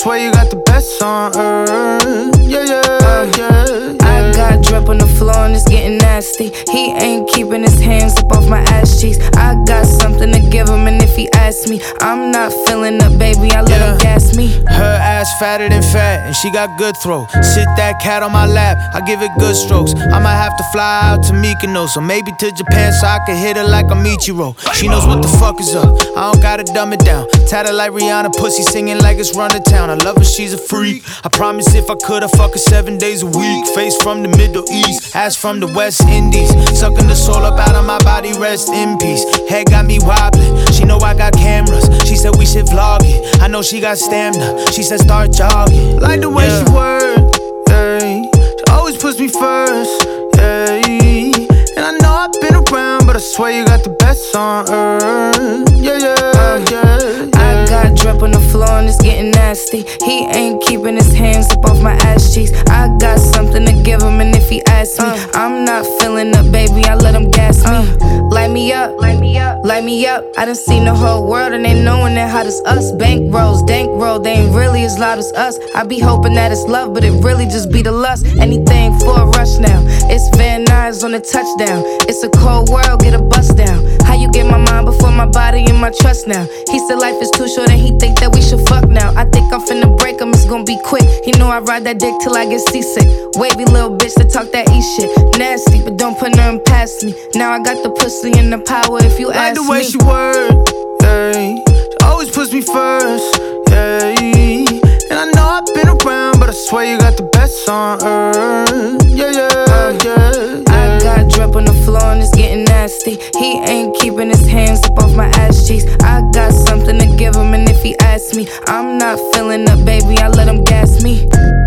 swear you got the best on earth. Yeah, I got drip on the floor and it's getting nasty. He ain't keeping his hands up off my ass cheeks. I got something to give him, and if he asks me, I'm not filling up, baby, I let him gas me. Her ass fatter than fat, and she got good throw. Sit that cat on my lap, I give it good strokes. I might have to fly out to Mykonos, or maybe to Japan so I can hit her like a Michiro. She knows what the fuck is up, I don't gotta dumb it down. Tatted like Rihanna, pussy singing like it's run to town. I love her, she's a freak. I promise if I could, I'd fuck her 7 days a week. Face from the Middle East, ass from the West Indies. Sucking the soul up out of my body, rest in peace. Head got me wobbling, she know I got cameras. She said we should vlog it, I know she got stamina. She said start jogging. Like the way she work, yeah. She always puts me first, yeah. And I know I've been around, but I swear you got the best on earth. I got drip on the floor and it's getting nasty. He ain't keeping his hands up off my ass cheeks. I got something to give him, and if he asks me, I'm not filling up, baby, I let him gas me. Light me up, light me up, light me up. I done seen the whole world and they knowing that hot as us. Bank rolls, dank roll, they ain't really as loud as us. I be hoping that it's love, but it really just be the lust. Anything for a rush now. It's Van Nuys on the touchdown. It's a cold world, get a bust down. How you get my mind before my body and my trust now? He said life is too short and he think that we should fuck now. I think I'm finna break him, it's gonna be quick. He know I ride that dick till I get seasick. Wavy little bitch that talk that E shit. Nasty, but don't put nothing past me. Now I got the pussy and the power if you ask me. Like the way she work, yeah. She always puts me first, yeah. And I know I've been around, but I swear you got the best on earth. I got drip on the floor and it's getting nasty. He ain't keeping his hands up off my ass cheeks. I got something to give him, and if he asks me, I'm not filling up, baby, I let him gas me.